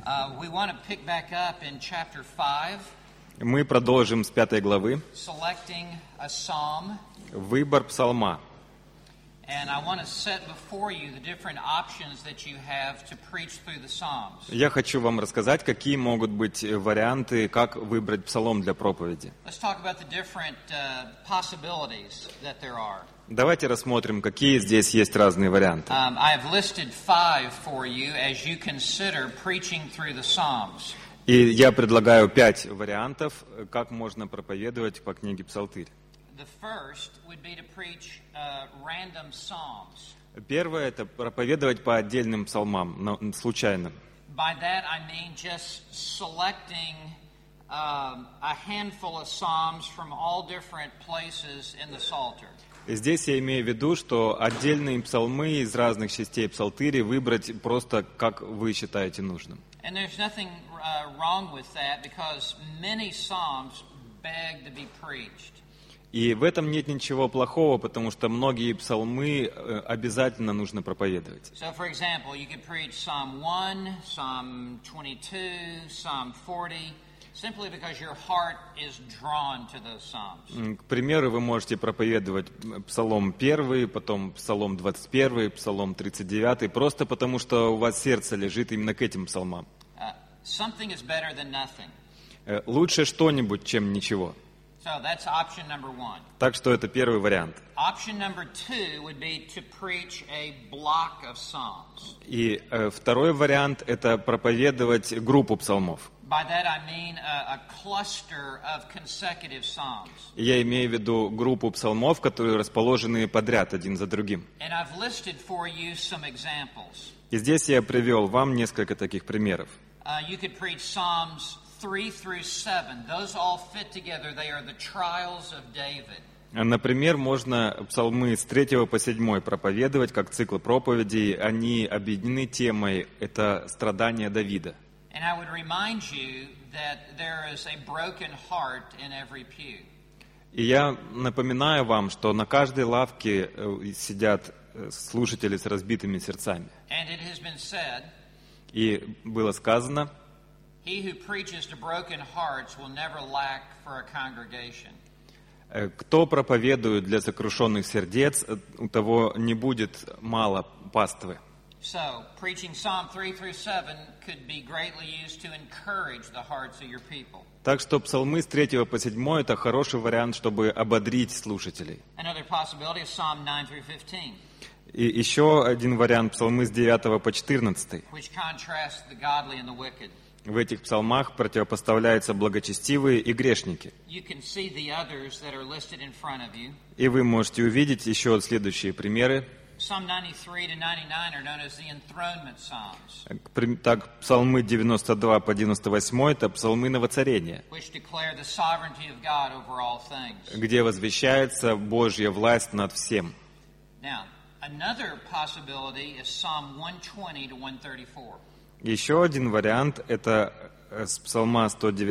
We want to pick back up in chapter 5, Мы продолжим с 5 главы. selecting a psalm, Выбор псалма. and I want to set before you the different options that you have to preach through the psalms. Я хочу вам рассказать, какие могут быть варианты, как выбрать псалом для проповеди. Let's talk about the different possibilities that there are. Давайте рассмотрим, какие здесь есть разные варианты. I have listed 5 for you as you consider preaching through the psalms. И я предлагаю 5 вариантов, как можно проповедовать по книге Псалтырь. The first would be to preach random psalms. Первое – это проповедовать по отдельным псалмам, случайно. By that I mean just selecting a handful of psalms from all different places in the Psalter. И здесь я имею в виду, что отдельные псалмы из разных частей Псалтыри выбрать просто, как вы считаете нужным. And there's nothing wrong with that because many psalms beg to be preached. И в этом нет ничего плохого, потому что многие псалмы обязательно нужно проповедовать. So, for example, you could preach Psalm 1, Psalm 22, Psalm 40, simply because your heart is drawn to those psalms. К примеру, вы можете проповедовать Псалом 1, потом Псалом 21, Псалом 39, просто потому что у вас сердце лежит именно к этим псалмам. Something is better than nothing. Лучше что-нибудь, чем ничего. So that's option number 1. Так что это первый вариант. Option number 2 would be to preach a block of psalms. И второй вариант – это проповедовать группу псалмов. By that I mean a cluster of consecutive psalms. И я имею в виду группу псалмов, которые расположены подряд один за другим. And I've listed for you some examples. И здесь я привел вам несколько таких примеров. You could preach Psalms 3 through 7. Those all fit together. They are the trials of David. Например, можно псалмы с 3 по 7 проповедовать, как цикл проповедей. Они объединены темой «Это страдания Давида». And I would remind you that there is a broken heart in every pew. И я напоминаю вам, что на каждой лавке сидят слушатели с разбитыми сердцами. And it has been said, И было сказано, he who preaches to broken hearts will never lack for a congregation. кто проповедует для сокрушенных сердец, у того не будет мало паствы. So, preaching Psalm 3 through 7 could be greatly used to encourage the hearts of your people. Так что псалмы с 3 по 7 это хороший вариант, чтобы ободрить слушателей. Another possibility is Psalm 9 through 15, И еще один вариант псалмы с 9 по 14. which contrasts the godly and the wicked. В этих псалмах противопоставляются благочестивые и грешники. You can see the others that are listed in front of you. И вы можете увидеть еще следующие примеры. Psalm 93 to 99 are known as the enthronement psalms, Так, псалмы 92 по 98 это псалмы на воцарение, which declare the sovereignty of God over all things. где возвещается Божья власть над всем. Now, another possibility is Psalm 120 to 134. Еще один вариант это с псалма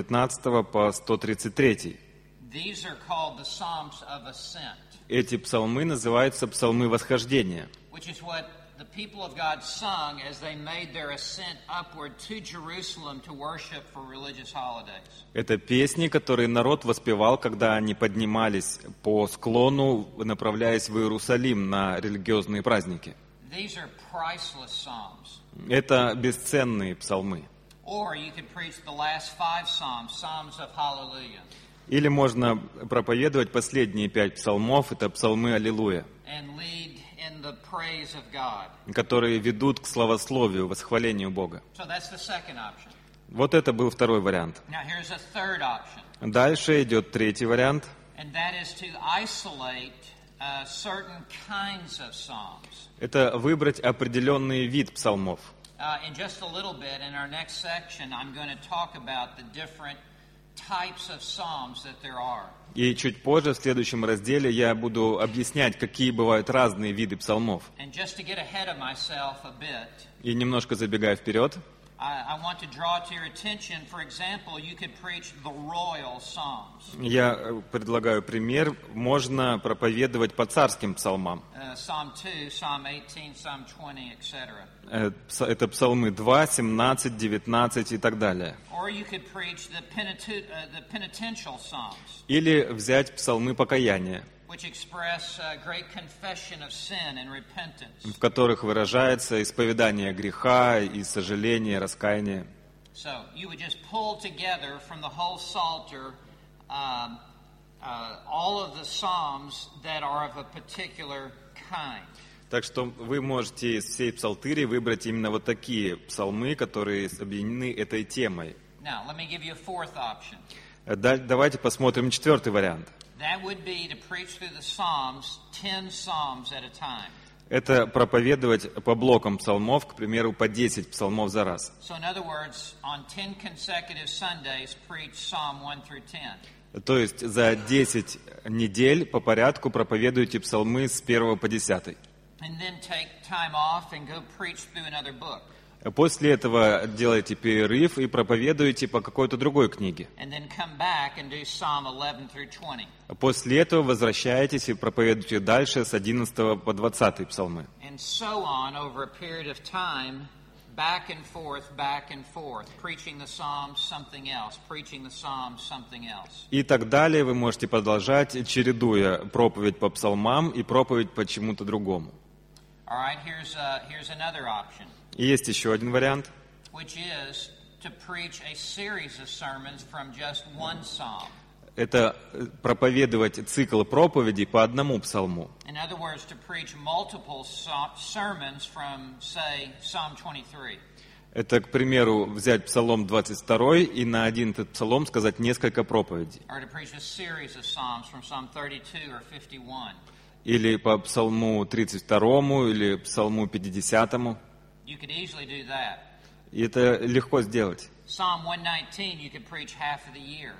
119 по 133. These are called the Psalms of Ascent, Эти псалмы называются псалмы восхождения. which is what the people of God sung as they made their ascent upward to Jerusalem to worship for religious holidays. Это песни, которые народ воспевал, когда они поднимались по склону, направляясь в Иерусалим на религиозные праздники. These are priceless psalms. Это бесценные псалмы. Or you could preach the last 5 psalms, psalms of hallelujah, Или можно проповедовать последние 5 псалмов, это псалмы Аллилуйя, and lead in the praise of God. которые ведут к славословию, восхвалению Бога. So that's the second option. Вот это был второй вариант. Now here's a third option, Дальше идет третий вариант. and that is to isolate certain kinds of psalms. Это выбрать определенный вид псалмов. In just a little bit, in our next section, I'm going to talk about the different types of psalms that there are. И чуть позже, в следующем разделе, я буду объяснять, какие бывают разные виды псалмов. And just to get ahead of myself a bit, И немножко забегая вперед, I want to draw to your attention, for example, you could preach the royal psalms. Я предлагаю пример. Можно проповедовать по царским псалмам. Psalm 2, Psalm 18, Psalm 20, etc. Это псалмы 2, 17, 19 и так далее. Or you could preach the penitential psalms, Или взять псалмы покаяния, which express great confession of sin and repentance. в которых выражается исповедание греха и сожаление, раскаяние. So you would just pull together from the whole Psalter all of the psalms that are of a particular kind. Так что вы можете из всей псалтыри выбрать именно вот такие псалмы, которые объединены этой темой. Now, let me give you a fourth option. Давайте посмотрим четвертый вариант. That would be to preach through the Psalms, 10 Psalms at a time. Это проповедовать по блокам псалмов, к примеру, по 10 псалмов за раз. So in other words, on 10 consecutive Sundays, preach Psalm 1 through 10. То есть за 10 недель по порядку проповедуйте псалмы с 1 по 10. And then take time off and go preach through another book. После этого делайте перерыв и проповедуйте по какой-то другой книге. And then come back and do Psalm 11 through 20. После этого возвращайтесь и проповедуйте дальше с 11 по 20 псалмы. And so on over a period of time, back and forth, preaching the Psalms, something else, preaching the Psalms, something else. И так далее вы можете продолжать, чередуя проповедь по псалмам и проповедь по чему-то другому. All right, here's another option, И есть еще один вариант. which is to preach a series of sermons from just one psalm. Это проповедовать цикл проповедей по одному псалму. In other words, to preach multiple sermons from, say, Psalm 23. Это, к примеру, взять Псалом 22 и на один этот псалом сказать несколько проповедей. Or to preach a series of psalms from Psalm 32 or 51. Или по Псалму 32 или Псалму 50. You could easily do that. И это легко сделать. Psalm 119 you could preach half of the year.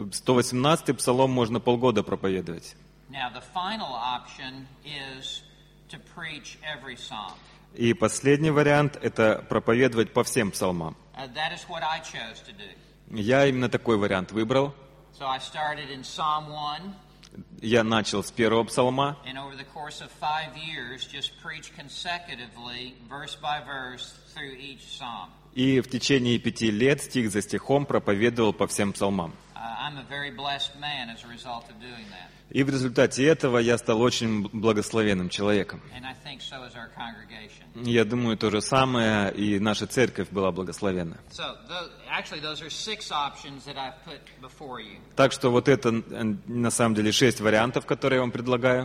118 Псалом можно полгода проповедовать. Now the final option is to preach every psalm. И последний вариант – это проповедовать по всем псалмам. That is what I chose to do. Я именно такой вариант выбрал. So I started in Psalm 1, Я начал с первого псалма, and over the course of 5 years just preach consecutively, verse by verse, through each psalm. и в течение 5 лет стих за стихом проповедовал по всем псалмам. I'm a very blessed man as a result of doing that. И в результате этого я стал очень благословенным человеком. And I think so is our congregation. Я думаю, то же самое, и наша церковь была благословенна. So those are 6 options that I've put before you. Так что вот это, на самом деле, 6 вариантов, которые я вам предлагаю.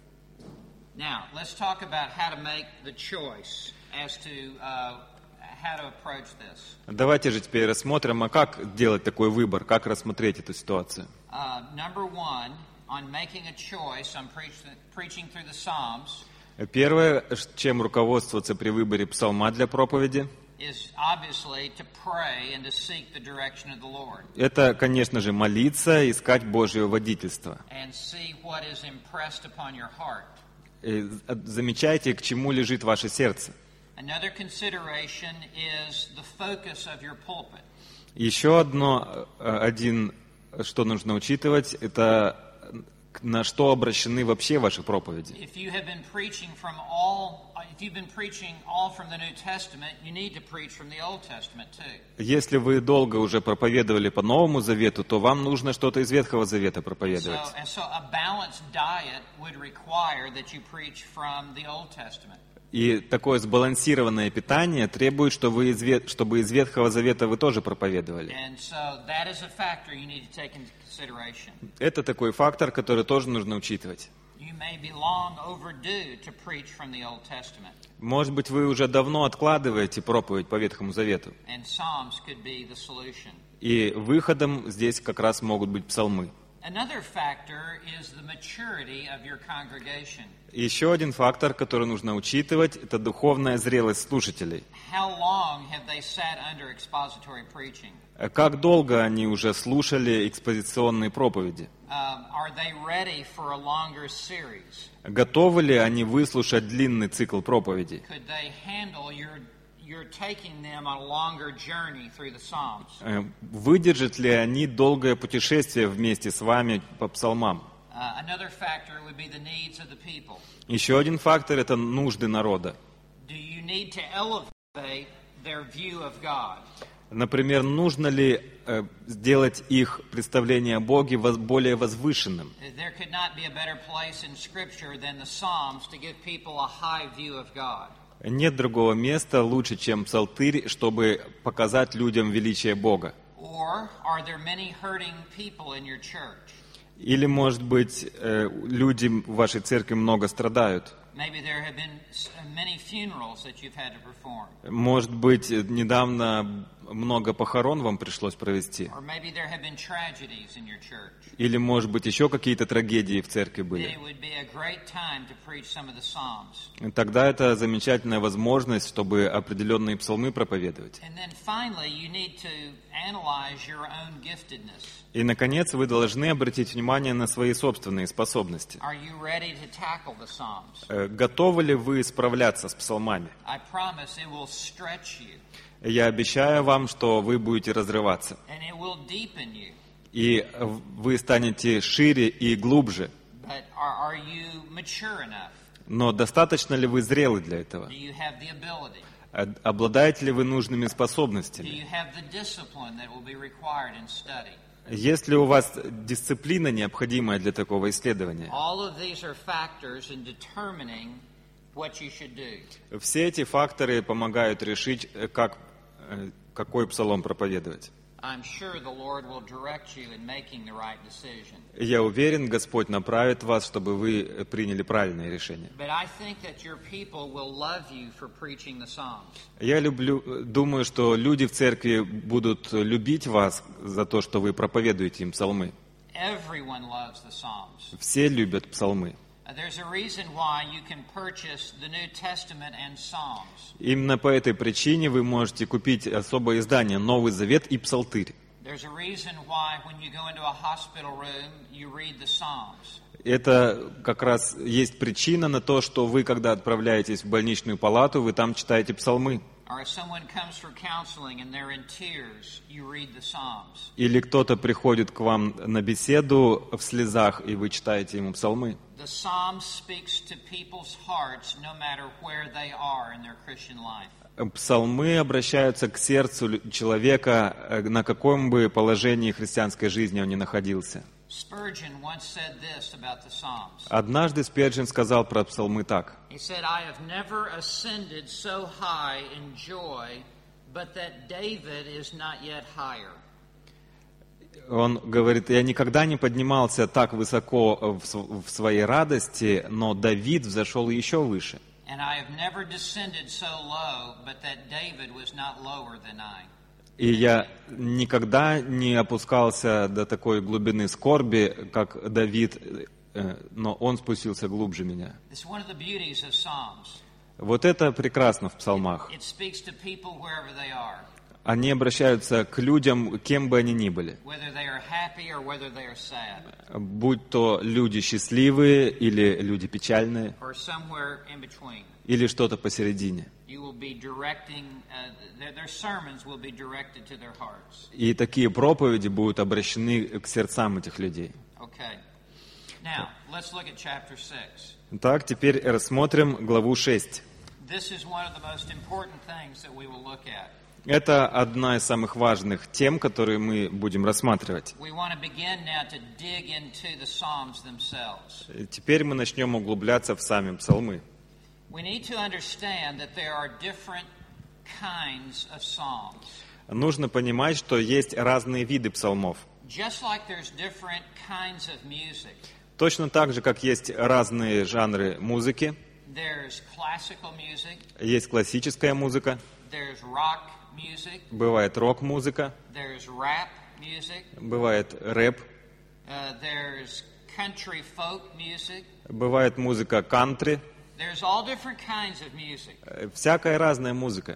Now, let's talk about how to make the choice as to how to approach this. Давайте же теперь рассмотрим, а как делать такой выбор, как рассмотреть эту ситуацию. Number one, on making a choice, on preaching through the Psalms, Первое, чем руководствоваться при выборе псалма для проповеди, is obviously to pray and to seek the direction of the Lord это, конечно же, молиться, искать Божье водительство. and see what is impressed upon your heart. Замечайте, к чему лежит ваше сердце. Another consideration is the focus of your pulpit. Еще один, что нужно учитывать, это на что обращены вообще ваши проповеди. If you've been preaching all from the New Testament, you need to preach from the Old Testament too. Если вы долго уже проповедовали по Новому Завету, то вам нужно что-то из Ветхого Завета проповедовать. So a balanced diet would require that you preach from the Old Testament. И такое сбалансированное питание требует, чтобы из Ветхого Завета вы тоже проповедовали. And so that is a factor you need to take into consideration. Это такой фактор, который тоже нужно учитывать. You may be long overdue to preach from the Old Testament. Может быть, вы уже давно откладываете проповедь по Ветхому Завету. And Psalms could be the solution. И выходом здесь как раз могут быть псалмы. Another factor is the maturity of your congregation. Еще один фактор, который нужно учитывать, это духовная зрелость слушателей. How long have they sat under expository preaching? Как долго они уже слушали экспозиционные проповеди? Are they ready for a longer series? Готовы ли они выслушать длинный цикл проповедей? Could they handle you're taking them on a longer journey through the Psalms. Выдержат ли они долгое путешествие вместе с вами по псалмам? Another factor would be the needs of the people. Еще один фактор – это нужды народа. Do you need to elevate their view of God? Например, нужно ли сделать их представление о Боге более возвышенным? There could not be a better place in Scripture than the Psalms to give people a high view of God. Нет другого места лучше, чем Псалтырь, чтобы показать людям величие Бога. Or are there many hurting people in your church? Или, может быть, люди в вашей церкви много страдают. Maybe there have been many funerals that you've had to perform. Может быть, недавно много похорон вам пришлось провести. Or maybe there have been tragedies in your church. Или, может быть, еще какие-то трагедии в церкви Then были. it would be a great time to preach some of the Psalms. Тогда это замечательная возможность, чтобы определенные псалмы проповедовать. And then finally, you need to analyze your own giftedness. И, наконец, вы должны обратить внимание на свои собственные способности. Are you ready to tackle the Psalms? Готовы ли вы справляться с псалмами? I promise it will stretch you Я обещаю вам, что вы будете разрываться. and it will deepen you. И вы станете шире и глубже. But are you mature enough? Но достаточно ли вы зрелы для этого? Do you have the ability? Обладаете ли вы нужными Do способностями? you have the discipline that will be required in study? Есть ли у вас дисциплина, необходимая для такого исследования? All of these are factors in determining what you should do. Все эти факторы помогают решить, какой псалом проповедовать. I'm sure the Lord will direct you in making the right decision. Я уверен, Господь направит вас, чтобы вы приняли правильное решение. But I think that your people will love you for preaching the Psalms. Я думаю, что люди в церкви будут любить вас за то, что вы проповедуете им псалмы. Everyone loves the Psalms. Все любят псалмы. There's a reason why you can purchase the New Testament and Psalms. Именно по этой причине вы можете купить особое издание «Новый Завет» и «Псалтырь». There's a reason why when you go into a hospital room, you read the Psalms. Это как раз есть причина на то, что вы, когда отправляетесь в больничную палату, вы там читаете псалмы. Or if someone comes for counseling and they're in tears, you read the Psalms. Или кто-то приходит к вам на беседу в слезах, и вы читаете ему псалмы. The Psalms speaks to people's hearts no matter where they are in their Christian life. Псалмы обращаются к сердцу человека, на каком бы положении христианской жизни он ни находился. Spurgeon once said this about the Psalms. Однажды Спержин сказал про псалмы так. He said, I have never ascended so high in joy, but that David is not yet higher. Он говорит, я никогда не поднимался так высоко в своей радости, но Давид взошел еще выше. And I have never descended so low, but that David was not lower than I. И я никогда не опускался до такой глубины скорби, как Давид, но он спустился глубже меня. It's one of the beauties of Psalms. Вот это прекрасно в псалмах. It speaks to people wherever they are, Они обращаются к людям, кем бы они ни были. whether they are happy or whether they are sad, Будь то люди счастливые или люди печальные, or somewhere in between. или что-то посередине. You will be directing, their sermons will be directed to their hearts. И такие проповеди будут обращены к сердцам этих людей. Okay. Now, let's look at chapter 6. Так, теперь рассмотрим главу 6. This is one of the most important things that we will look at. Это одна из самых важных тем, которые мы будем рассматривать. We want to begin now to dig into the Psalms themselves. Теперь мы начнем углубляться в сами псалмы. We need to understand that there are different kinds of Psalms. Нужно понимать, что есть разные виды псалмов. Just like there's different kinds of music. Точно так же, как есть разные жанры музыки. There's classical music. Есть классическая музыка. There's rock music. Бывает рок-музыка. There's rap music. Бывает рэп. There's country folk music. Бывает музыка кантри. There's all different kinds of music. Всякая разная музыка.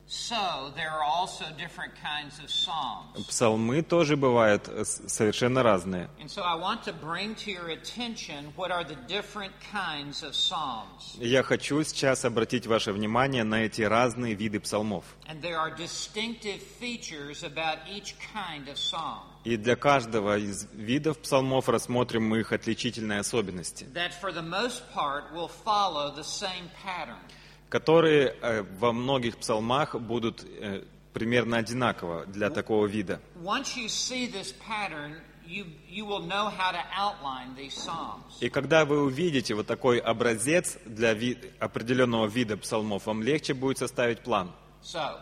so there are also different kinds of psalms. Псалмы тоже бывают совершенно разные. And so I want to bring to your attention what are the different kinds of psalms. Я хочу сейчас обратить ваше внимание на эти разные виды псалмов. And there are distinctive features about each kind of psalm. И для каждого из видов псалмов рассмотрим мы их отличительные особенности, That for the most part will follow the same pattern. которые во многих псалмах будут примерно одинаково для такого вида. Once you see this pattern, you will know how to outline these psalms. И когда вы увидите вот такой образец для определенного вида псалмов, вам легче будет составить план. So,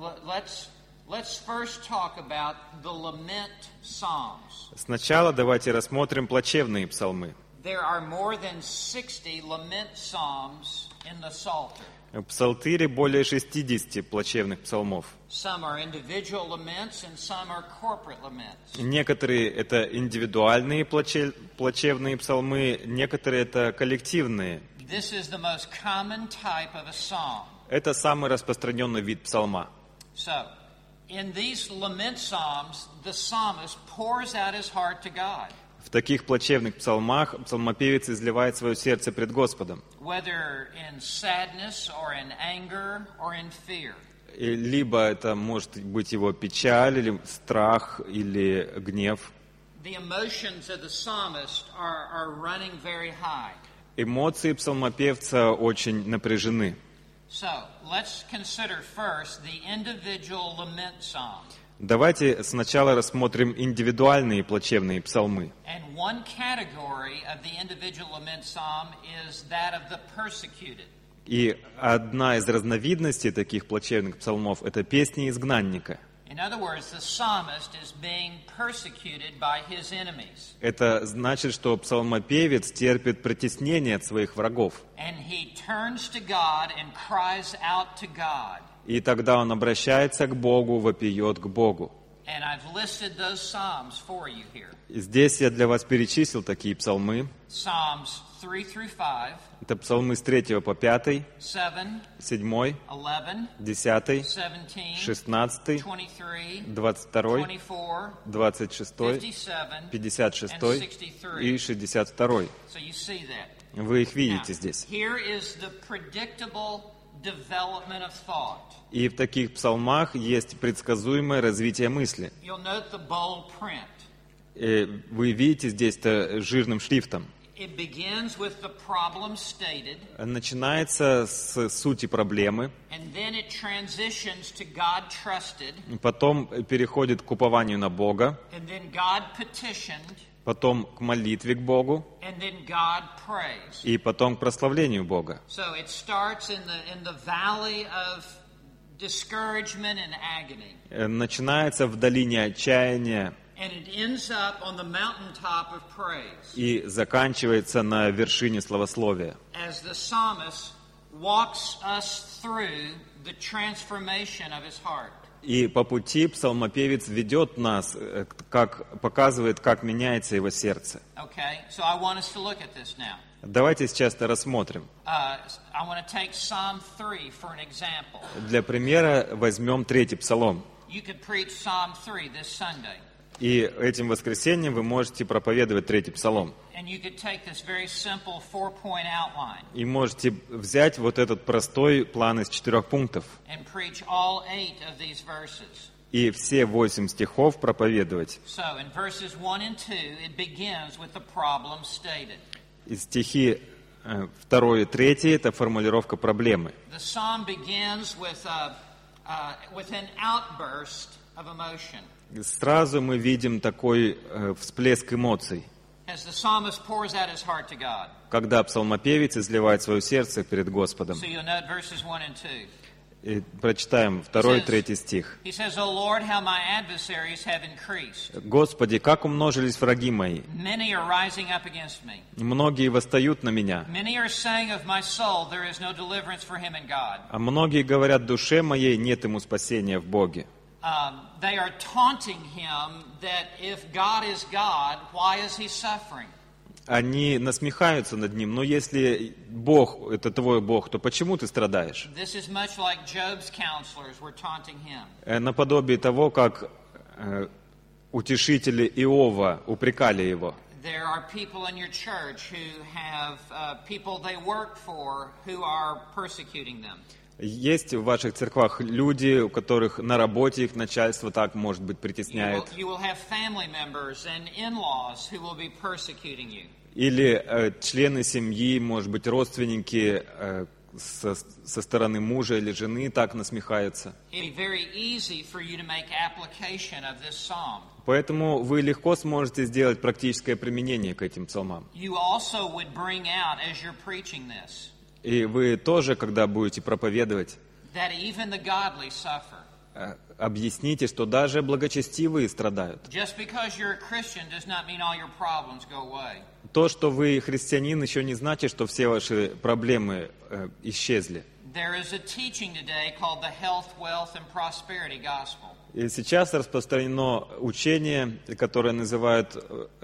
let's first talk about the lament psalms. Сначала давайте рассмотрим плачевные псалмы. There are more than 60 lament psalms in the Psalter. В Псалтире более 60 плачевных псалмов. Some are individual laments and some are corporate laments. Некоторые это индивидуальные плачевные псалмы, некоторые это коллективные. This is the most common type of a psalm. Это самый распространенный вид псалма. So, in these lament psalms, the psalmist pours out his heart to God. В таких плачевных псалмах псалмопевец изливает свое сердце пред Господом. Whether in sadness or in anger or in fear. И либо это может быть его печаль, или страх, или гнев. The emotions of the psalmist are running very high. Эмоции псалмопевца очень напряжены. So, let's consider first the individual lament psalm. Давайте сначала рассмотрим индивидуальные плачевные псалмы. And one category of the individual lament psalm is that of the persecuted. И одна из разновидностей таких плачевных псалмов – это песни изгнанника. In other words, the psalmist is being persecuted by his enemies. Это значит, что псалмопевец терпит притеснение от своих врагов. And he turns to God and cries out to God. И тогда он обращается к Богу, вопиет к Богу. And I've listed those psalms for you here. И здесь я для вас перечислил такие псалмы. Psalms 3 through 5, Это псалмы с 3 по 5, 7, 7, 11, 10, 17, 16, 23, 22, 24, 26, 57, 56 and 63. и 62. So you see that. Вы их Now, видите здесь. here is the predictable development of thought. И в таких псалмах есть предсказуемое развитие мысли. You'll note the bold print. И вы видите здесь это жирным шрифтом. It begins with the problem stated, Начинается с сути проблемы, and then it transitions to God trusted, потом переходит к упованию на Бога, and then God petitioned, потом к молитве к Богу, and then God praised. и потом к прославлению Бога. So it starts in the valley of discouragement and agony, Начинается в долине отчаяния and it ends up on the mountaintop of praise и заканчивается на вершине славословия. as the psalmist walks us through the transformation of his heart. И по пути псалмопевец ведет нас, показывает, как меняется его сердце. Okay, so I want us to look at this now. Давайте сейчас это рассмотрим. I want to take Psalm 3 for an example. Для примера возьмем 3-й псалом. You could preach Psalm 3 this Sunday, И этим воскресеньем вы можете проповедовать 3-й псалом. and you could take this very simple 4-point outline И можете взять вот этот простой план из 4 пунктов and preach all 8 of these verses. и все 8 стихов проповедовать. So in verses 1 and 2, it begins with the problem stated. И стихи 2 и 3 – это формулировка проблемы. The psalm begins with an outburst of emotion. Сразу мы видим такой всплеск эмоций, As the psalmist pours out his heart to God. когда псалмопевец изливает свое сердце перед Господом. So you'll note verses 1 and 2. И прочитаем 2 и 3 стих. He says, O Lord, how my adversaries have increased. «Господи, как умножились враги мои! Many are rising up against me. Многие восстают на меня, Many are saying of my soul, there is no deliverance for him in God. а многие говорят, душе моей нет ему спасения в Боге». They are taunting him that if God is God, why is he suffering? они насмехаются над ним. Но если Бог — это твой Бог, то почему ты страдаешь? This is much like Job's counselors were taunting him. Наподобие того, как утешители Иова упрекали его. There are people in your church who have people they work for who are persecuting them. Есть в ваших церквах люди, у которых на работе их начальство так, может быть, притесняет. You will have family members and in-laws who will be persecuting you. Или члены семьи, может быть, родственники со стороны мужа или жены так насмехаются. It'd be very easy for you to make application of this psalm. Поэтому вы легко сможете сделать практическое применение к этим псалмам. You also would bring out as you're preaching this И вы тоже, когда будете проповедовать, that even the godly suffer. объясните, что даже благочестивые страдают. Just because you're a Christian does not mean all your problems go away. То, что вы христианин, еще не значит, что все ваши проблемы исчезли. There is a teaching today called the health, wealth, and prosperity gospel. И сейчас распространено учение, которое называют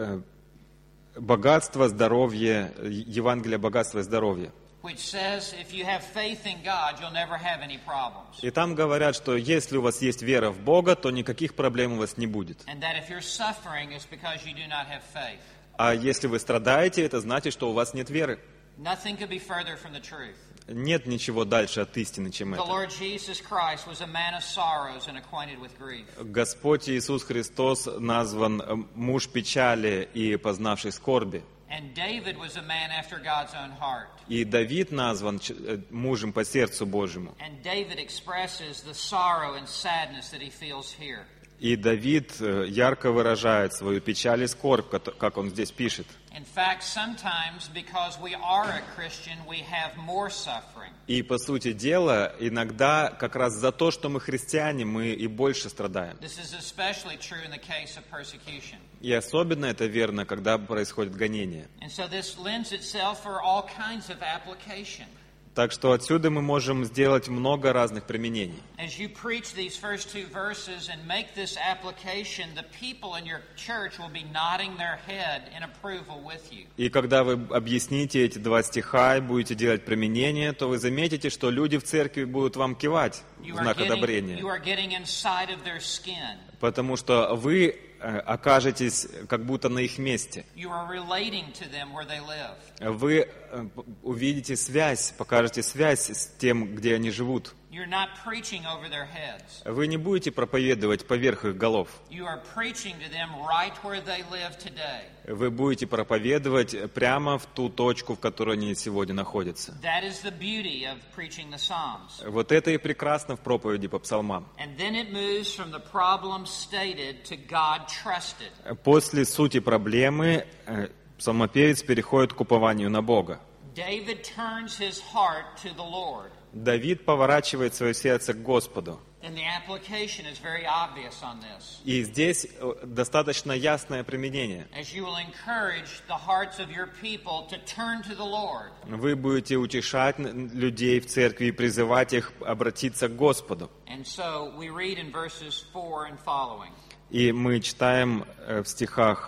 богатство, здоровье, Евангелие богатства и здоровья. Which says if you have faith in God, you'll never have any problems. И там говорят, что если у вас есть вера в Бога, то никаких проблем у вас не будет. And that if you're suffering, it's because you do not have faith. А если вы страдаете, это значит, что у вас нет веры. Nothing could be further from the truth. Нет ничего дальше от истины, чем The это. Lord Jesus Christ was a man of sorrows and acquainted with grief. Господь Иисус Христос назван муж печали и познавший скорби. And David was a man after God's own heart. И Давид назван мужем по сердцу Божьему. And David expresses the sorrow and sadness that he feels here. И Давид ярко выражает свою печаль и скорбь, как он здесь пишет. In fact, sometimes because we are a Christian, we have more suffering. И по сути дела, иногда как раз за то, что мы христиане, мы и больше страдаем. This is especially true in the case of persecution. И особенно это верно, когда происходит гонение. And so this lends itself for all kinds of application. Так что отсюда мы можем сделать много разных применений. As you preach these first two verses and make this application, the people in your church will be nodding their head in approval with you. И когда вы объясните эти два стиха и будете делать применение, то вы заметите, что люди в церкви будут вам кивать в знак одобрения. You are getting inside of their skin. Потому что вы окажетесь как будто на их месте. You are relating to them where they live. Вы увидите связь, покажете связь с тем, где они живут. You're not preaching over their heads. Вы не будете проповедовать поверх их голов. You are preaching to them right where they live today. Вы будете проповедовать прямо в ту точку, в которой они сегодня находятся. That is the beauty of preaching the Psalms. Вот это и прекрасно в проповеди по псалмам. And then it moves from the problem stated to God trusted. После сути проблемы псалмопевец переходит к упованию на Бога. David turns his heart to the Lord. Давид поворачивает свое сердце к Господу. And the application is very obvious on this. И здесь достаточно ясное применение. As you will encourage the hearts of your people to turn to the Lord. Вы будете утешать людей в церкви и призывать их обратиться к Господу. And so we read in verses 4 and following. И мы читаем в стихах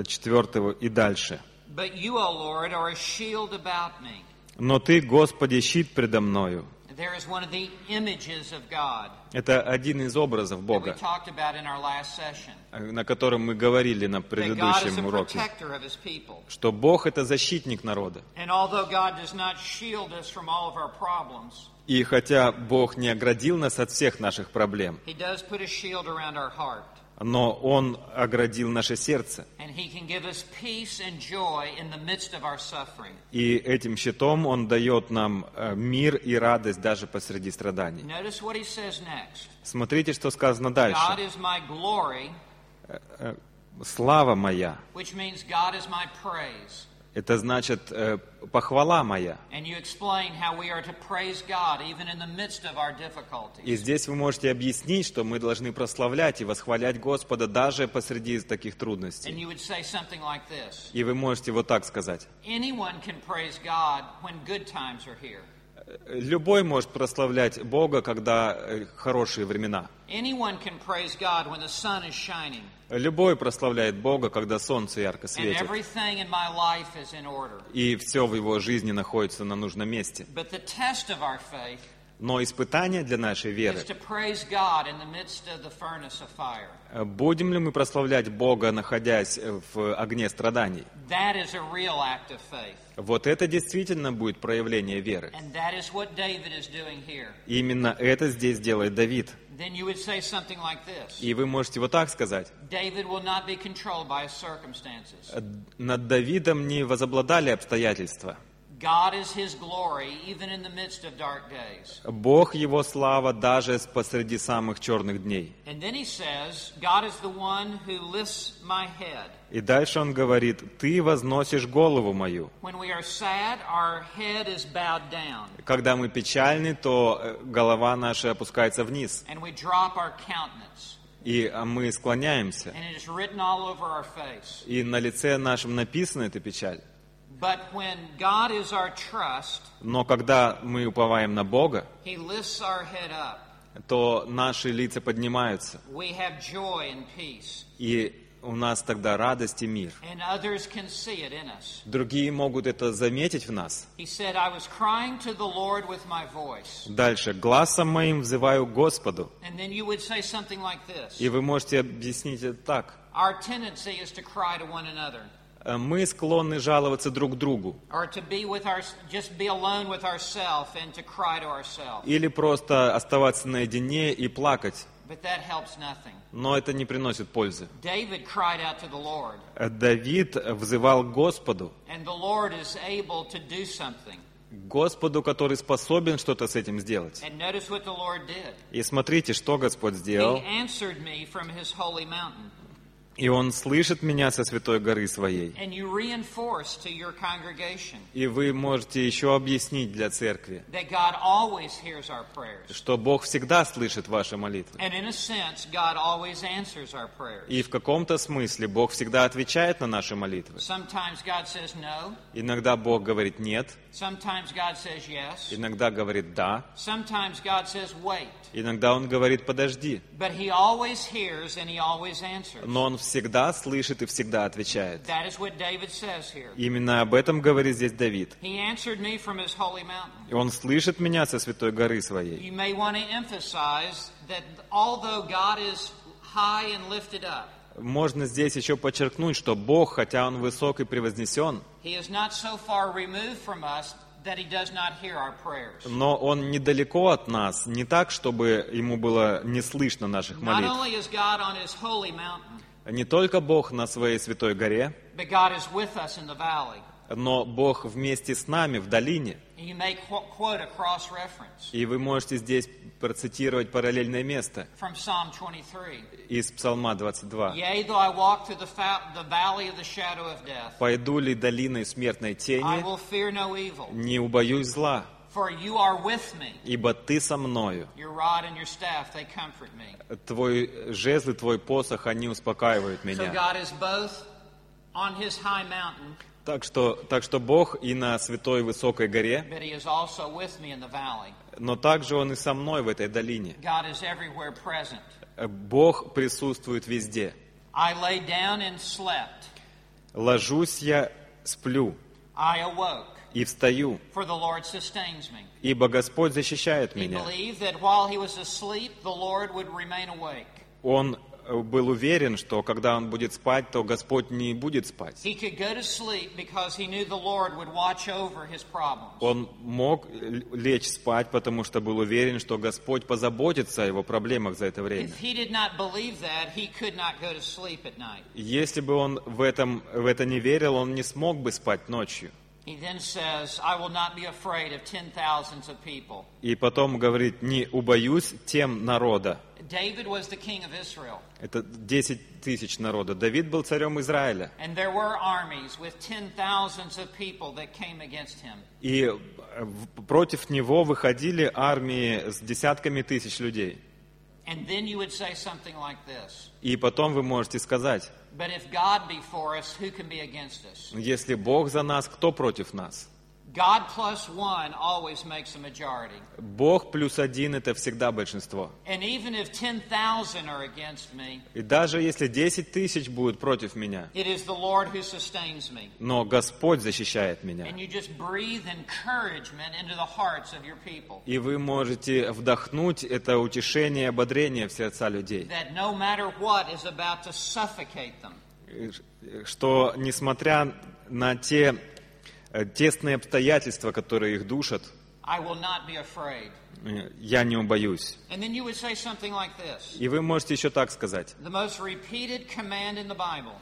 4 и дальше. But you, O Lord, are a shield about me. «Но Ты, Господи, щит предо мною». There is one of the images of God Это один из образов that we Бога, talked about in our last session. на котором мы говорили на That God is предыдущем a уроке, protector of His people. что Бог — это защитник народа. And although God does not shield us from all of our problems, И хотя Бог не оградил нас от всех наших проблем, He does put a shield around our heart. но Он оградил наше сердце. And He can give us peace and joy in the midst of our suffering. И этим щитом Он дает нам мир и радость даже посреди страданий. Notice what He says next. Смотрите, что сказано God дальше. is my glory, «Слава моя» which means God is my praise. — это значит похвала моя. And you explain how we are to praise God even in the midst of our И difficulties. здесь вы можете объяснить, что мы должны прославлять и восхвалять Господа даже посреди таких And трудностей. you would say something like this. И вы можете вот так сказать. Anyone can praise God when good times are here. Любой может прославлять Бога, когда хорошие времена. Anyone can praise God when the sun is shining Любой прославляет Бога, когда солнце ярко and светит, everything in my life is in order. и все в его жизни находится на нужном месте. But the test of our faith Но испытание для нашей веры, is to praise God in the midst of the furnace of fire. будем ли мы прославлять Бога, находясь в огне страданий? That is a real act of faith. Вот это действительно будет проявление веры. And that is what David is doing here. И именно это здесь делает Давид. Then you would say something like this. И вы можете вот так сказать. David will not be controlled by his circumstances. Над Давидом не возобладали обстоятельства. God is his glory even in the midst of dark days. Бог его слава даже посреди самых черных дней. And then he says, God is the one who lifts my head. И дальше он говорит: «Ты возносишь голову мою». When we are sad, our head is bowed down. Когда мы печальны, то голова наша опускается вниз, And we drop our countenance. и мы склоняемся. And it is written all over our face. И на лице нашем написана эта печаль. But when God is our trust, Но когда мы уповаем на Бога, he lifts our head up. то наши лица поднимаются, We have joy and peace. и у нас тогда радость и мир. And others can see it in us. Другие могут это заметить в нас. He said, I was crying to the Lord with my voice. Дальше. «Гласом моим взываю к Господу». And then you would say something like this. И вы можете объяснить это так. Our tendency is to cry to one another. Мы склонны жаловаться друг другу. Or to be with just be alone with ourselves and to cry to ourselves. Или просто оставаться наедине и плакать. But that helps nothing. Но это не приносит пользы. David cried out to the Lord. Давид взывал к Господу. And the Lord is able to do something. Господу, который способен что-то с этим сделать. And notice what the Lord did. И смотрите, что Господь сделал. He answered me from his holy mountain. И Он слышит меня со святой горы своей. And you reinforce to your congregation И вы можете еще объяснить для церкви, that God always hears our prayers. что Бог всегда слышит ваши молитвы. And in a sense, God always answers our prayers. И в каком-то смысле Бог всегда отвечает на наши молитвы. Sometimes God says no. Иногда Бог говорит «нет», Sometimes God says yes. иногда говорит «да», Sometimes God says wait. иногда Он говорит «подожди». But he always hears and he always answers. Но Он всегда слышит и всегда отвечает. That is what David says here. Именно об этом говорит здесь Давид. He answered me from his holy mountain. И Он слышит меня со святой горы своей. You may want to emphasize that although God is high and lifted up, Можно здесь еще подчеркнуть, что Бог, хотя Он высок и превознесен, he is not so far removed from us that he does not hear our prayers. но Он недалеко от нас, не так, чтобы Ему было не слышно наших Not молитв. only is God on his holy mountain, Не только Бог на своей святой горе, but God is with us in the valley. но Бог вместе с нами в долине. And you may quote a cross-reference И вы можете здесь процитировать параллельное место from Psalm 23. из Псалма 22. Yea, though I walk through the valley of the shadow of death, «Пойду ли долиной смертной I тени, will fear no evil, не убоюсь зла, for you are with me. ибо Ты со мною. Your rod and your staff, they comfort me». Твой жезл и Твой посох, они успокаивают So меня». God is both on his high mountain, Так что Бог и на святой высокой горе, but he is also with me in the valley. но также Он и со мной в этой долине. God is everywhere present. Бог присутствует везде. I lay down and slept. Ложусь я, сплю I awoke, и встаю, for the Lord sustains me. ибо Господь защищает He меня. believed that while he was asleep, the Lord would remain awake. Он был уверен, что когда он будет спать, то Господь не будет спать. He could go to sleep because he knew the Lord would watch over his problems. Он мог лечь спать, потому что был уверен, что Господь позаботится о его проблемах за это время. If he did not believe that, he could not go to sleep at night. Если бы он в это не верил, он не смог бы спать ночью. He then says, I will not be afraid of 10,000s of people. И потом говорит: «Не убоюсь тем народа». David was the king of Israel. Это 10 тысяч народа. Давид был царем Израиля. And there were armies with 10,000s of people that came against him. И против него выходили армии с десятками тысяч людей. And then you would say something like this. И потом вы можете сказать: But if God be for us, who can be against us? если Бог за нас, кто против нас? God plus one always makes a majority. Бог плюс один — это всегда большинство. And even if 10,000 are against me, И даже если 10 тысяч будут против меня, it is the Lord who sustains me. но Господь защищает меня. And you just breathe encouragement into the hearts of your people. И вы можете вдохнуть это утешение и ободрение в сердца людей. That no matter what is about to suffocate them, Что, несмотря на те тесные обстоятельства, которые их душат, I will not be afraid. я не убоюсь. And then you would say something like this. И вы можете еще так сказать. The most repeated command in the Bible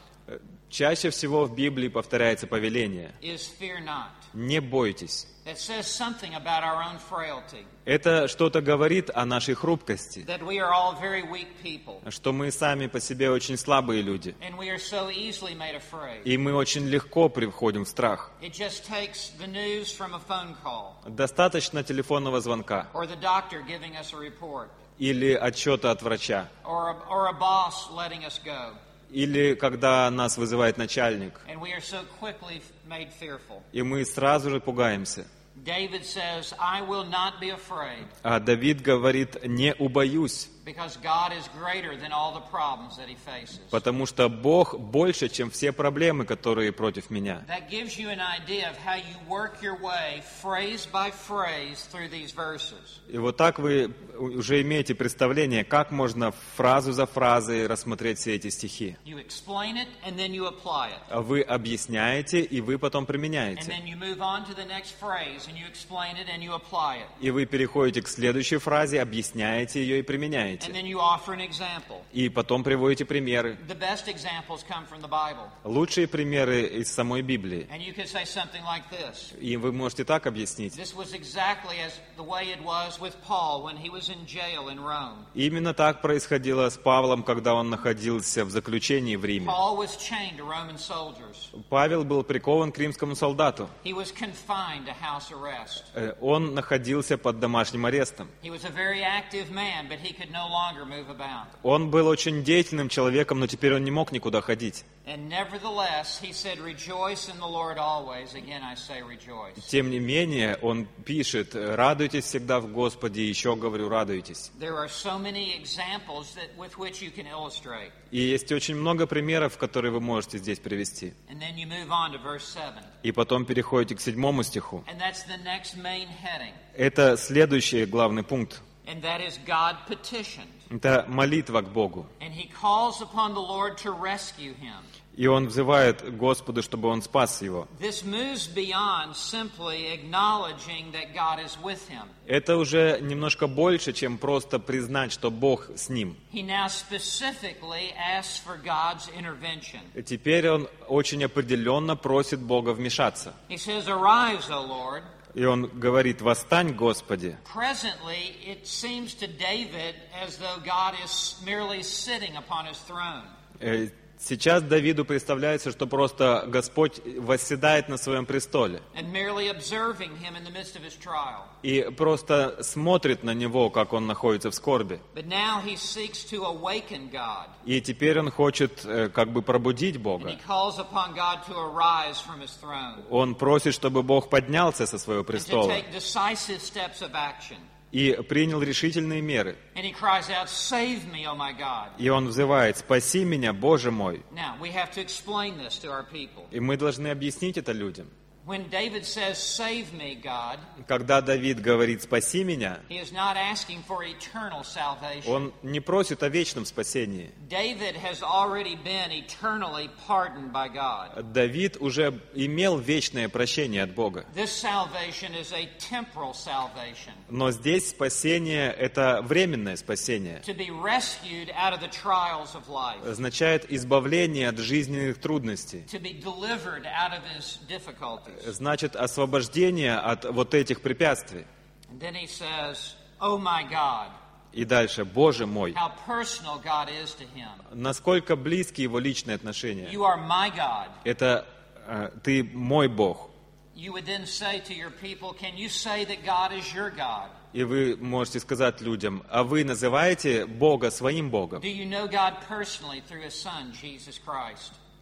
Чаще всего в Библии повторяется повеление: is fear not. не бойтесь. That says something about our own frailty. Это что-то говорит о нашей хрупкости, That we are all very weak people. что мы сами по себе очень слабые люди, And we are so easily made afraid. и мы очень легко приходим в страх. It just takes the news from a phone call. Достаточно телефонного звонка Or the doctor giving us a report. или отчета от врача, Or a boss letting us go. или когда нас вызывает начальник, And we are so quickly made fearful. и мы сразу же пугаемся. David says, I will not be afraid. А Давид говорит: не убоюсь, Because God is greater than all the problems that he faces. потому что Бог больше, чем все проблемы, которые против меня. That gives you an idea of how you work your way, phrase by phrase, through these verses. И вот так вы уже имеете представление, как можно фразу за фразой рассмотреть все эти стихи. You explain it, and then you apply it. Вы объясняете, и вы потом And применяете. then you move on to the next phrase, and you explain it, and you apply it. И вы переходите к следующей фразе, объясняете ее и применяете. And then you offer an example. И потом приводите примеры. The best examples come from the Bible. Лучшие примеры из самой Библии. And you could say something like this. И вы можете так объяснить. This was exactly as the way it was with Paul when he was in jail in Rome. Именно так происходило с Павлом, когда он находился в заключении в Риме. Paul was chained to Roman soldiers. Павел был прикован к римскому солдату. He was confined to house arrest. Он находился под домашним арестом. He was a very active man, but he could no longer move about. Он был очень деятельным человеком, но теперь он не мог никуда ходить. And nevertheless, he said, rejoice in the Lord always. Again, I say rejoice. Тем не менее, он пишет: радуйтесь всегда в Господе, и еще говорю, радуйтесь. There are so many examples with which you can illustrate. И есть очень много примеров, которые вы можете здесь привести. And then you move on to verse 7. И потом переходите к 7 стиху. And that's the next main heading. Это следующий главный пункт. And that is God petitioned. Это молитва к Богу. And he calls upon the Lord to rescue him. И он взывает к Господу, чтобы он спас его. This moves beyond simply acknowledging that God is with him. Это уже немножко больше, чем просто признать, что Бог с ним. He now specifically asks for God's intervention. Теперь он очень определенно просит Бога вмешаться. He says, arise, O Lord. И он говорит: «Восстань, Господи». Presently, it seems to David as though God is merely sitting upon his throne. Сейчас Давиду представляется, что просто Господь восседает на своем престоле And merely observing him in the midst of his trial. и просто смотрит на него, как он находится в скорби. But now he seeks to awaken God. И теперь он хочет как бы пробудить And Бога. he calls upon God to arise from his throne. Он просит, чтобы Бог поднялся со своего And to престола take decisive steps of action. и принял решительные меры. And he cries out, save me, O my God. И он взывает: «Спаси меня, Боже мой». Now, we have to explain this to our people. И мы должны объяснить это людям. When David says, save me, God, Когда Давид говорит «спаси меня», he is not asking for eternal salvation. он не просит о вечном спасении. David has already been eternally pardoned by God. Давид уже имел вечное прощение от Бога. This salvation is a temporal salvation. Но здесь спасение – это временное спасение. To be rescued out of the trials of life. Означает избавление от жизненных трудностей. To be delivered out of his difficulties. Значит освобождение от вот этих препятствий. And then he says, oh my God. И дальше: «Боже мой». How personal God is to him. Насколько близки его личные отношения. You are my God. Это «ты мой Бог». You would then say to your people, can you say that God is your God? И вы можете сказать людям: а вы называете Бога своим Богом? Do you know God personally through his son, Jesus Christ?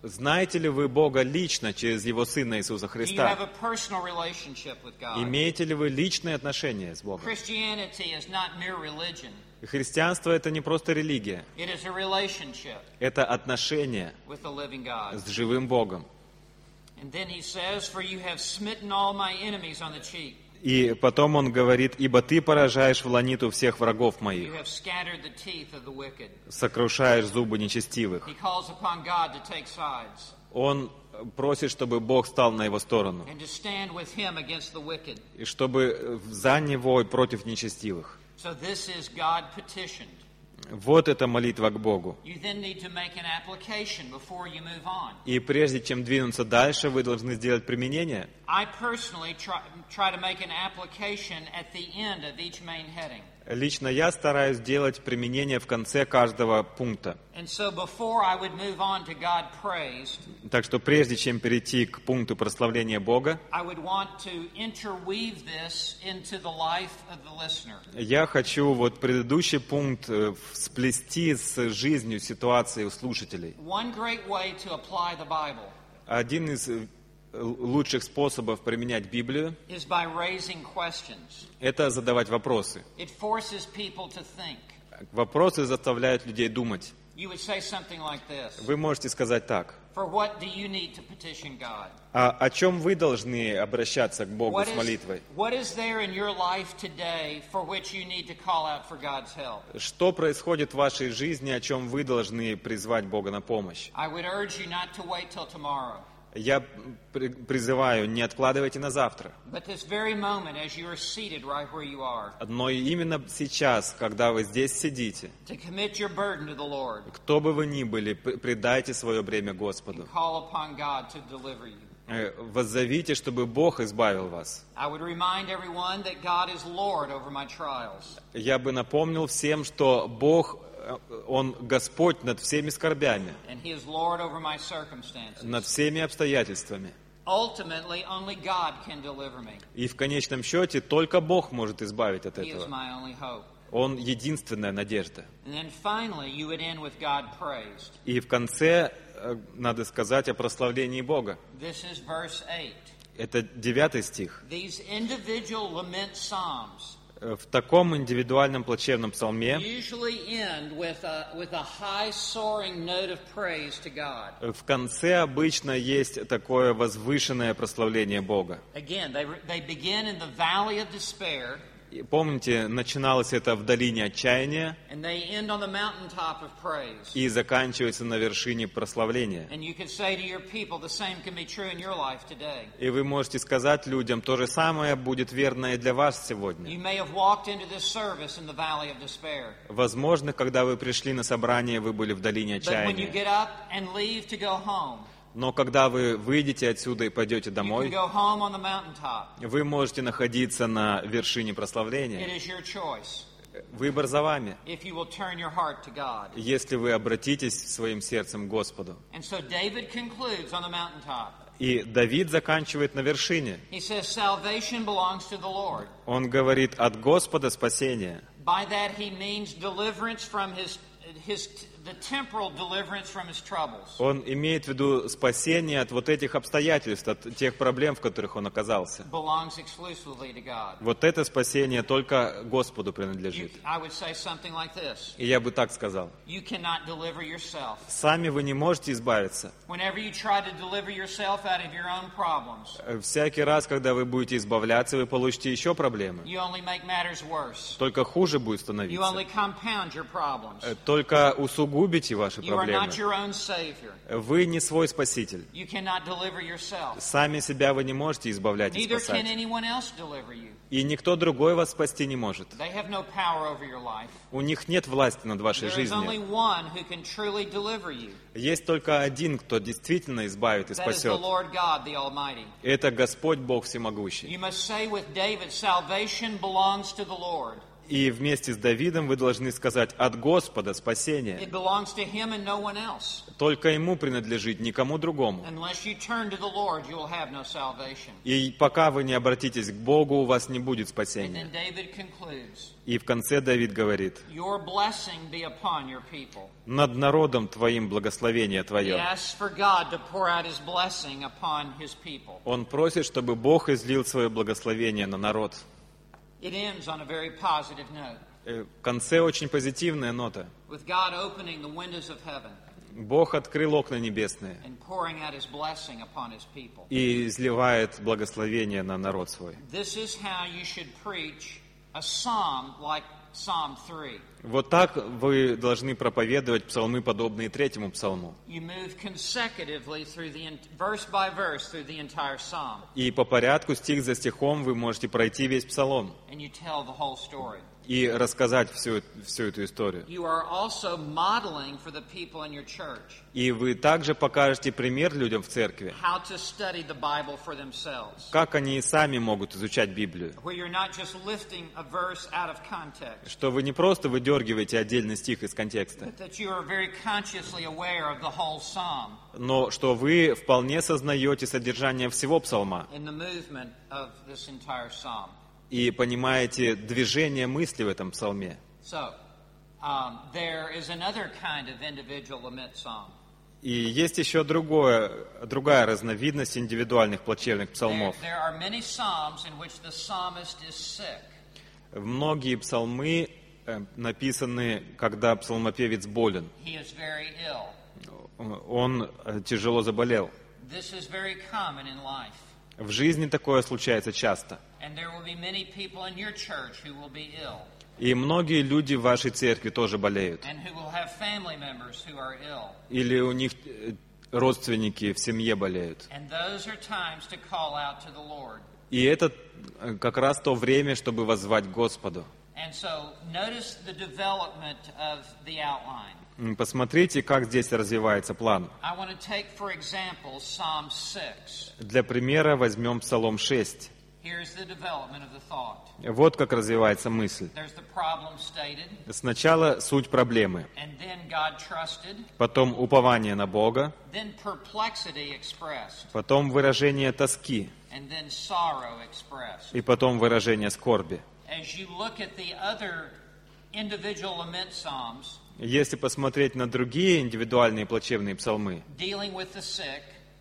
Знаете ли вы Бога лично через Его Сына Иисуса Do you have Христа? a personal relationship with God? Имеете ли вы личные отношения с Богом? Christianity is not mere religion. И христианство — это не просто религия, It is a relationship это отношения with the living God. с живым Богом. And then he says, "For you have smitten all my enemies on the cheek. И потом он говорит: «Ибо ты поражаешь в ланиту всех врагов You моих, have scattered the teeth of the wicked." сокрушаешь зубы нечестивых». He calls upon God to take sides Он просит, чтобы Бог стал на его сторону, and to stand with him against the wicked. и чтобы за него и против нечестивых. So this is God petitioned. Вот эта молитва к Богу. You then need to make an application before you move on. И прежде чем двинуться дальше, вы должны сделать применение. I personally try to make an application at the end of each main heading. Лично я стараюсь делать применение в конце каждого пункта. And so before I would move on to God praised, Так что прежде чем перейти к пункту прославления Бога, I would want to interweave this into the life of the listener. я хочу вот предыдущий пункт сплести с жизнью, ситуацией у слушателей. One great way to apply the Bible Один из лучших способов применять Библию is by raising questions. — это задавать вопросы. It forces people to think. Вопросы заставляют людей думать. You would say something like this: Вы можете сказать так: For what do you need to petition God? а о чем вы должны обращаться к Богу с молитвой? What is there in your life today for which you need to call out for God's help? Что происходит в вашей жизни, о чем вы должны призвать Бога на помощь? I would urge you not to wait till tomorrow, Я призываю, не откладывайте на завтра. but this very moment as you are seated right where you are, Но именно сейчас, когда вы здесь сидите, to commit your burden to the Lord кто бы вы ни были, предайте свое бремя and Господу. call upon God to deliver you. Воззовите, чтобы Бог избавил вас. I would remind everyone that God is Lord over my trials. Я бы напомнил всем, что Бог, Он Господь над всеми скорбями, And He is Lord over my circumstances. над всеми обстоятельствами. Ultimately, only God can deliver me. И в конечном счете только Бог может избавить от He is этого. my only hope. Он единственная надежда. And then finally, you would end with God praised. И в конце надо сказать о прославлении Бога. This is verse 8. Это 9 стих. These individual lament psalms В таком индивидуальном плачевном псалме usually end with a high soaring note of praise to God. в конце обычно есть такое возвышенное прославление Бога. Again, they begin in the valley of despair, И помните, начиналось это в долине отчаяния and they end on the mountaintop of praise. и заканчивается на вершине прославления. And you could say to your people, the same can be true in your life today. И вы можете сказать людям, то же самое будет верно и для вас сегодня. You may have walked into this service in the valley of despair, Возможно, когда вы пришли на собрание, вы были в долине but when you отчаяния. get up and leave to go home, Но когда вы выйдете отсюда и пойдете you can домой, go home on the mountaintop. вы можете находиться на вершине It прославления. is your choice Выбор за вами, if you will turn your heart to God. если вы обратитесь своим сердцем к Господу. And so David concludes on the mountaintop. И Давид заканчивает на вершине. He says, salvation belongs to the Lord. Он говорит: от Господа спасение. By that he means deliverance from the temporal deliverance from his troubles. Он имеет в виду спасение от вот этих обстоятельств, от тех проблем, в которых он оказался. Belongs exclusively to God. Вот это спасение только Господу принадлежит. I would say something like this. И я бы так сказал: You cannot deliver yourself. сами вы не можете избавиться. Whenever you try to deliver yourself out of your own problems, Всякий раз, когда вы будете избавляться, вы получите еще проблемы. you only make matters worse. Только хуже будет You становиться. only compound your problems. Только усугубите ваши You are проблемы. not your own Savior. Вы не свой спаситель. You cannot deliver yourself. Сами себя вы не можете избавлять и Neither can спасать. anyone else deliver you. И никто другой вас спасти не может. They have no power over your life. У них нет власти над вашей There is only жизнью. one who can truly deliver you. Есть только один, кто действительно избавит и That is the спасет. Lord God, the Almighty. Это Господь Бог Всемогущий. You must say with David, salvation belongs to the Lord. И вместе с Давидом вы должны сказать: от Господа спасение. It belongs to Him and no one else. Только Ему принадлежит, никому другому. Unless you turn to the Lord, you will have no salvation. И пока вы не обратитесь к Богу, у вас не будет And спасения. then David concludes, И в конце Давид говорит: your blessing be upon your people. над народом Твоим благословение He Твое. asks for God to pour out His blessing upon His people. Он просит, чтобы Бог излил свое благословение на народ. It ends on a very positive note, В конце очень позитивная нота. with God opening the windows of heaven Бог открыл окна небесные and pouring out His blessing upon His people. и изливает благословение на народ свой. This is how you should preach a psalm like Psalm 3. Вот так вы должны проповедовать псалмы, подобные третьему псалму. You move consecutively through verse by verse through the entire psalm, И по порядку, стих за стихом, вы можете пройти весь псалом and you tell the whole story. и рассказать всю эту историю. You are also modeling for the people in your church И вы также покажете пример людям в церкви, how to study the Bible for themselves, как они и сами могут изучать Библию. where you're not just lifting a verse out of context, Что вы не просто выдергиваете отдельный стих из контекста, but that you are very consciously aware of the whole psalm но что вы вполне сознаете содержание всего псалма and the movement of this entire psalm. и понимаете движение мысли в этом псалме. So, there is another kind of individual lament psalm. И есть еще другая разновидность индивидуальных плачевных псалмов. There are many psalms in which the psalmist is sick. Многие псалмы написаны, когда псалмопевец болен. He is very ill. Он тяжело заболел. This is very common in life. В жизни такое случается часто. And there will be many people in your church who will be ill, И многие люди в вашей церкви тоже болеют. and who will have family members who are ill. Или у них родственники в семье болеют. And those are times to call out to the Lord. И это как раз то время, чтобы воззвать к Господу. And so notice the development of the outline. Посмотрите, как здесь развивается план. I want to take, for example, Psalm 6. Для примера возьмем Псалом 6. Here's the development of the thought. Вот как развивается мысль. There's the problem stated, Сначала суть проблемы, and then God trusted, потом упование на Бога, then perplexity expressed, потом выражение тоски and then sorrow expressed. и потом выражение скорби. As you look at the other individual lament psalms Если посмотреть на другие индивидуальные плачевные псалмы, dealing with the sick,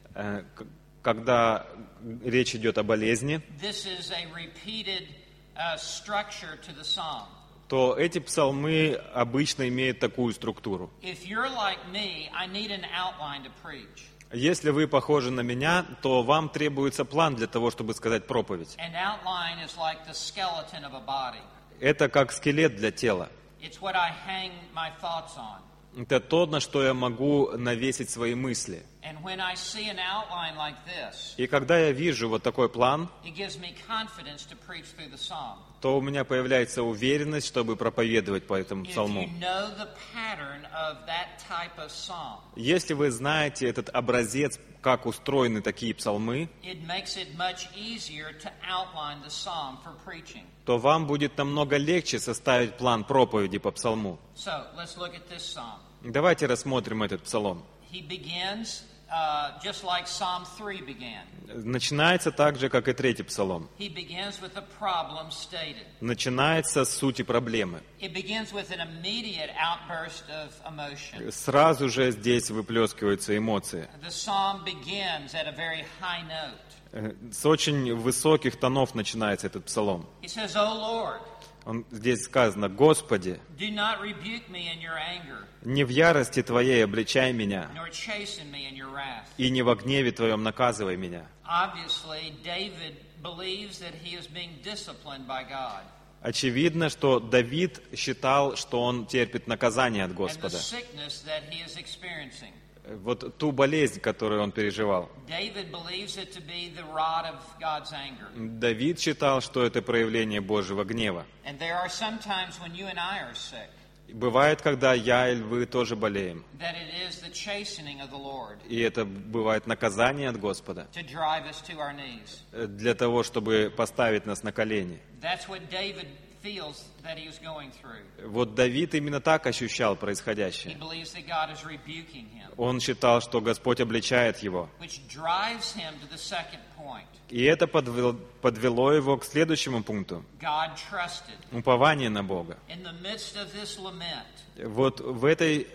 когда речь идет о болезни, this is a repeated structure to the psalm. то эти псалмы обычно имеют такую структуру. If you're like me, I need an outline to preach. Если вы похожи на меня, то вам требуется план для того, чтобы сказать проповедь. An outline is like the skeleton of a body. Это как скелет для тела. It's what I hang my thoughts on. Это то, на что я могу навесить свои мысли. And when I see an outline like this, И когда я вижу вот такой план, it gives me confidence to preach through the psalm. то у меня появляется уверенность, чтобы проповедовать по этому If псалму. you know the pattern of that type of psalm, Если вы знаете этот образец, как устроены такие псалмы, it makes it much easier to outline the psalm for preaching. то вам будет намного легче составить план проповеди по псалму. So let's look at this psalm. Давайте рассмотрим этот псалом. He begins just like Psalm 3 began. Начинается так же, как и третий псалом. He begins with a problem stated. Начинается с сути проблемы. It begins with an immediate outburst of emotion. Сразу же здесь выплескиваются эмоции. The psalm begins at a very high note. С очень высоких тонов начинается этот псалом. He says, "O Lord, Здесь сказано: «Господи, do not rebuke me in your anger, не в ярости Твоей обличай меня, nor chasten me in your wrath." и не во гневе Твоем наказывай меня». Obviously, David believes that he is being disciplined by God. Очевидно, что Давид считал, что он терпит наказание от And the Господа. sickness that he is experiencing. Вот ту болезнь, которую он переживал. David believes it to be the rod of God's anger. Давид считал, что это проявление Божьего гнева. And there are some times when you and I are sick, Бывает, когда я или вы тоже болеем. that it is the chastening of the Lord И это бывает наказание от Господа to drive us to our knees. для того, чтобы поставить нас на колени. That's what David feels that he is going through. Вот Давид именно так ощущал He происходящее. believes that God is rebuking him, Он считал, что Господь обличает его. which drives him to the second point. И это подвело его к следующему пункту. God trusted. Упование на Бога. In the midst of this lament, Вот в этой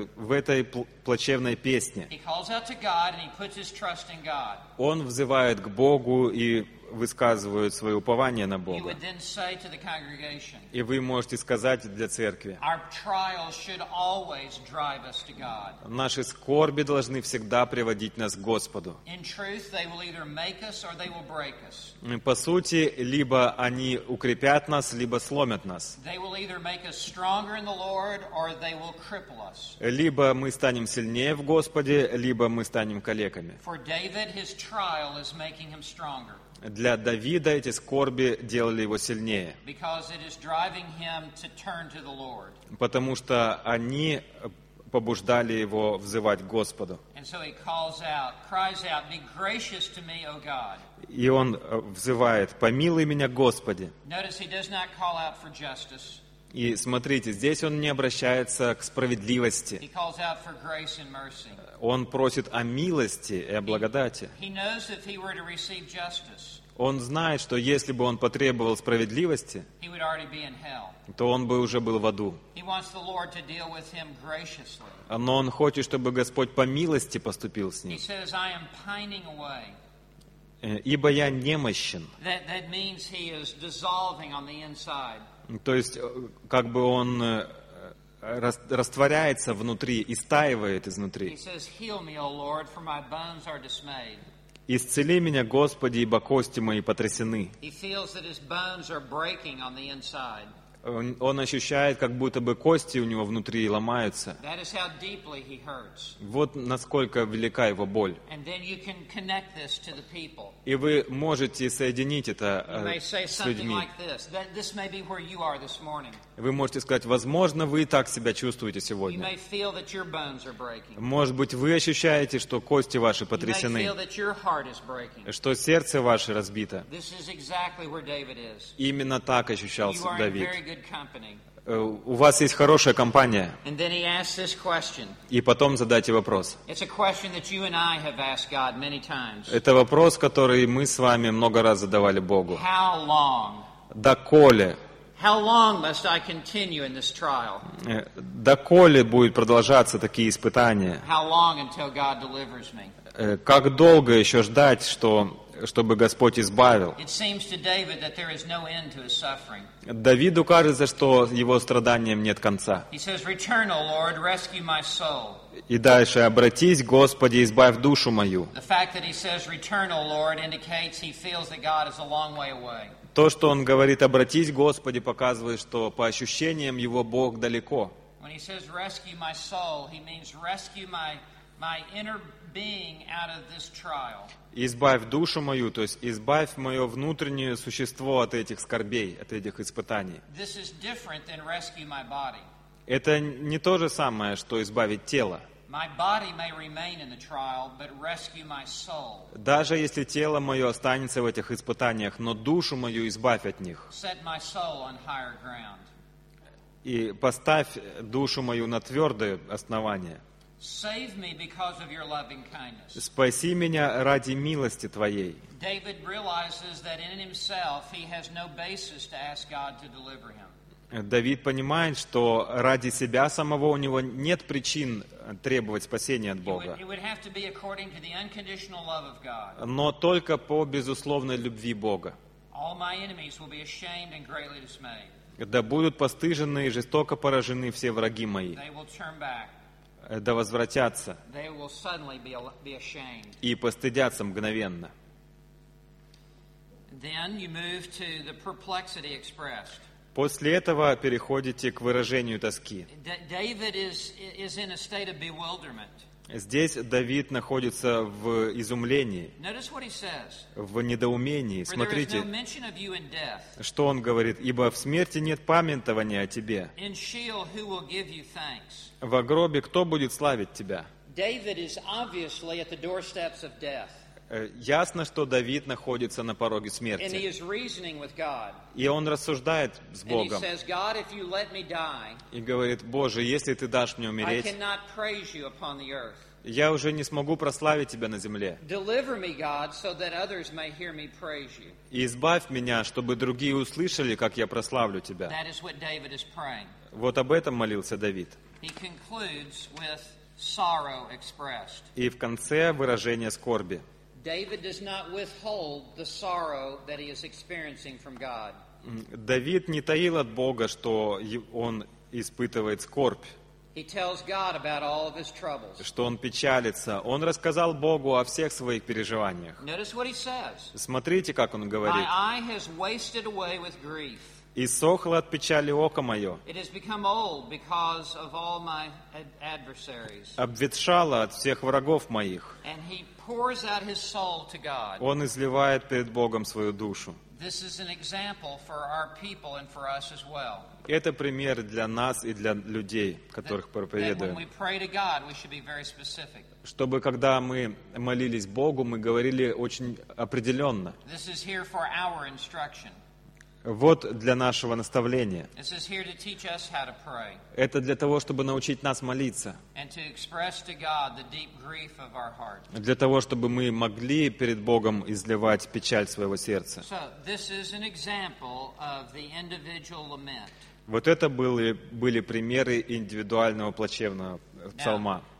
плачевной песне he calls out to God and he puts his trust in God. он взывает к Богу и высказывает свое упование на He Бога. would then say to the congregation, И вы можете сказать для церкви: our trials should always drive us to God. наши скорби должны всегда приводить нас к Господу. In truth, they will either make us or they will break us. По сути, либо они укрепят нас, либо сломят нас. They will either make us stronger in the Lord or they will cripple us. Либо мы станем сильнее в Господе, либо мы станем калеками. For David, his trial is making him stronger Для Давида эти скорби делали его сильнее, because it is driving him to turn to the Lord. потому что они побуждали его взывать к Господу. And so he cries out, be gracious to me, O God. И он взывает: «Помилуй меня, Господи». Notice he does not call out for justice. И смотрите, здесь он не обращается к He справедливости. calls out for grace and mercy. Он просит о милости и о благодати. He knows if he were to receive justice, Он знает, что если бы он потребовал справедливости, he would already be in hell. то он бы уже был в аду. He wants the Lord to deal with him graciously. Но он хочет, чтобы Господь по милости поступил с He ним. says, I am pining away. «Ибо я немощен». That means he is dissolving on the inside. То есть, как бы он растворяется внутри, истаивает He изнутри. says, heal me, O Lord, for my bones are dismayed. «Исцели меня, Господи, ибо кости мои потрясены». He feels that his bones are breaking on the inside. Он ощущает, как будто бы кости у него внутри ломаются. That is how deeply he hurts. Вот насколько велика его боль. And then you can connect this to the people. И вы можете соединить You это may say с something людьми. like this. This may be where you are this morning. Вы можете сказать: возможно, вы и так себя чувствуете You сегодня. may feel that your bones are breaking. Может быть, вы ощущаете, что кости ваши You may потрясены, feel that your heart is breaking. что сердце ваше разбито. This is exactly where David is. Именно так ощущал You are in Давид. very good company. У вас есть хорошая компания. And then he asks this question. И потом задайте вопрос. It's a question that you and I have asked God many times. Это вопрос, который мы с вами много раз задавали Богу. How long? Доколе? How long must I continue in this trial? Доколе будут продолжаться такие испытания? How long until God delivers me? Как долго еще ждать, чтобы Господь избавил? It seems to David that there is no end to his suffering. Давиду кажется, что его страданиям нет конца. He says, return, O Lord, rescue my soul. И дальше: «Обратись, Господи, избавь душу мою». The fact that he says, return, O Lord, indicates he feels that God is a long way away. То, что он говорит «обратись, Господи», показывает, что по ощущениям его Бог далеко. When he says, rescue my soul, he means rescue my inner being out of this trial. «Избавь душу мою», то есть избавь мое внутреннее существо от этих скорбей, от этих испытаний. This is different than rescue my body. Это не то же самое, что избавить тело. My body may remain in the trial, but rescue my soul. Даже если тело мое останется в этих испытаниях, но душу мою избавь от них. Set my soul on higher ground. И поставь душу мою на твердое основание. Save me because of your loving kindness. Спаси меня ради милости Твоей. David realizes that in himself he has no basis to ask God to deliver him. Давид понимает, что ради себя самого у него нет причин требовать спасения от Бога, It would have to be according to the unconditional love of God. но только по безусловной любви Бога. All my enemies will be ashamed and greatly dismayed. Да будут постыжены и жестоко поражены все враги мои, They will turn back. да возвратятся They will suddenly be ashamed. и постыдятся мгновенно. Then you move to the perplexity expressed. После этого переходите к выражению тоски. David is in a state of bewilderment. Здесь Давид находится в изумлении, Notice what he says. в недоумении. For there is no Смотрите, mention of you in death. что он говорит: «Ибо в смерти нет памятования о тебе. In Sheol, who will give you thanks? В гробе кто будет славить тебя?» David is obviously at the doorsteps of death. Ясно, что Давид находится на пороге and he смерти. is reasoning with God. И он рассуждает с And he Богом. says, God, if you let me die, И говорит: Боже, если Ты дашь мне I умереть, cannot praise you upon the earth. я уже не смогу прославить Тебя на земле. Deliver me, God, so that others may hear me praise you. И избавь меня, чтобы другие услышали, как я прославлю Тебя. That is what David is praying. Вот об этом молился Давид. He concludes with sorrow expressed. И в конце выражение скорби. David does not withhold the sorrow that he is experiencing from God. Давид не таил от Бога, что он испытывает скорбь, He tells God about all of his troubles. что он печалится. Он рассказал Богу о всех своих переживаниях. Notice what he says. Смотрите, как он My говорит. eye has wasted away with grief. «И сохло от печали око мое, It has become old because of all my adversaries. обветшало от всех врагов моих». And he pours out his soul to God. Он изливает перед Богом свою душу. This is an example for our people and for us as well. Это пример для нас и для людей, которых That when проповедуем. we pray to God, we should be very specific. Чтобы, когда мы молились Богу, мы говорили очень определенно. This is here for our instruction. Вот для нашего наставления. This is here to teach us how to pray Это для того, чтобы научить нас молиться. and to express to God the deep grief of our heart. Для того, чтобы мы могли перед Богом изливать печаль своего сердца. So this is an example of the individual lament. Вот это были примеры индивидуального плачевного псалма.